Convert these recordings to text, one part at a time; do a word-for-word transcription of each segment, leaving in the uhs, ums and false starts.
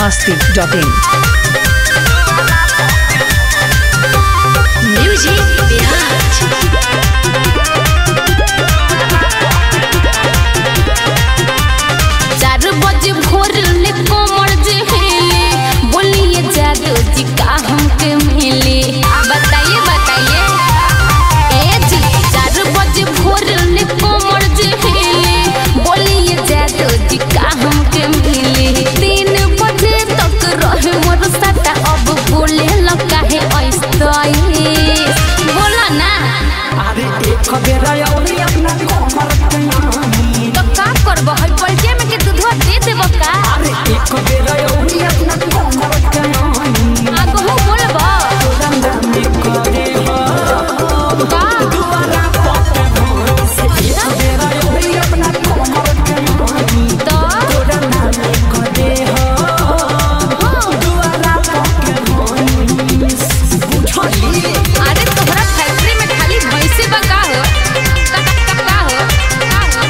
masti dot in. Music Biatch. चार बजे भोर ले कोमर जे हेले बोलिए जादू जी का हमके मिले बताइए बताइए ए जी चार बजे भोर ले कोमर जे हेले बोलिए जादू जी का हमके मिले तीन बजे तक रहे मोर साटा अब बोले लगा है ऐसे बोला ना अरे एक बेरा औरी अपना कोमर कयानी तो का करबो है पलटे में के दूधवा दे देबो का अरे एक बेरा औरी अपना कोमर कयानी आगो बोलबो तोरा नाम करे हो का दुआरा पटे हो से एक बेरा औरी अपना कोमर कयानी तो तोरा नाम करे हो दुआरा पटे हो बुझली अरे तोहरा फैक्ट्री में खाली भैंसे बका हो का का का हो का हो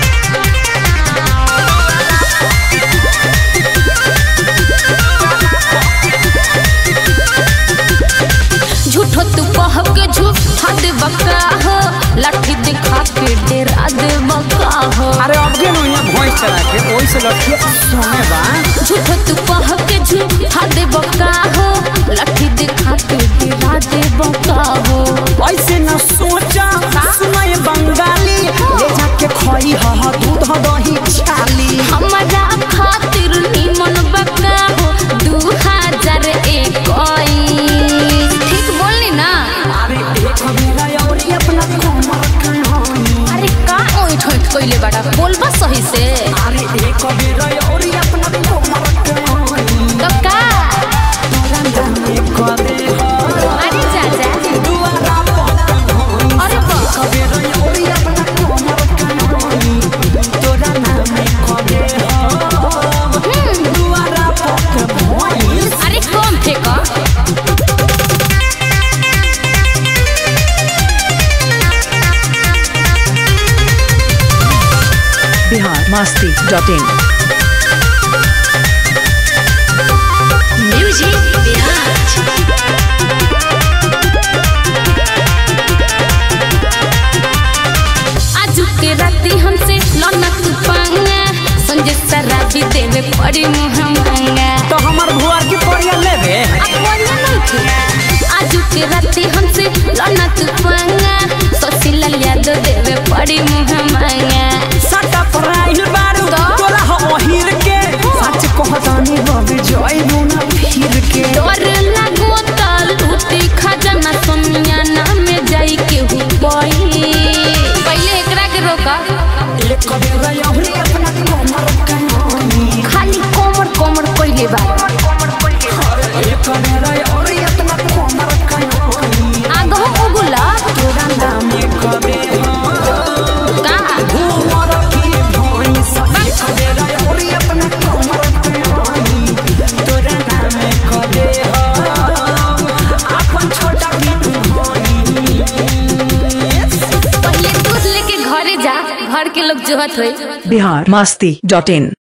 झूठो तू कह के झूठा दे बका हो लाठी दिखा के डेरा दे बका हो अरे अब के नो यहाँ भैंस चला के ओइ से लठिया सोने बा झूठो तू कह के झूठा दे बका हो लाठी दिखा के डेरा दे बका हो ऐसे न सोचा सुनाए बंगाली ले जाके खोई हा दूध दही छाली हमारा खातिर निमन बका हो दू हजार इक्कीस ठीक बोलनी ना अरे एक बेरा औरी अपना कोमर कहानी अरे का ओइठ ओइठ कइले बाड़ा बोलबा सही से अरे एक बेरा औरी अपना कोमर कहानी तो का तोरा नाम करे हो अरे जा जा दुआरा पटे हो अरे वाह एक बेरा औरी अपना कोमर कहानी तोरा नाम करे हो दुआरा पटे हो अरे कौन थे का Bihar masti dot in. Music Bihar आजू के राती हमसे लौना तू पांगा संजय शराबी देवे पड़ी मुँह मांगा तो हमार भुआर की परिया लेबे आजू के राती हमसे लौना तू पांगा सोशीला यादव देवे पड़ी मुँह मांगा सटा पराइल बारू तोरा हो ओहिर के सच कहतानी बबे जइबू ना फिर के डर लागो त लूटी खजाना सोनिया में जाई के हु पई पहले एकरा के रोका एक बेरा यहरी अपना कोमर कहानी खाली कोमर कोमर कइले बा एक बेरा यहरी अपना कोमर कहानी आगो उगुला तोरा नाम कबे का भूमर की भोइस एक बेरा यहरी अपना कोमर कहानी तोरा नाम कबे अपन छोटा बिटू होई पहले दूध लेके घरे जा घर के लोग जोहत होई Bihar masti dot in.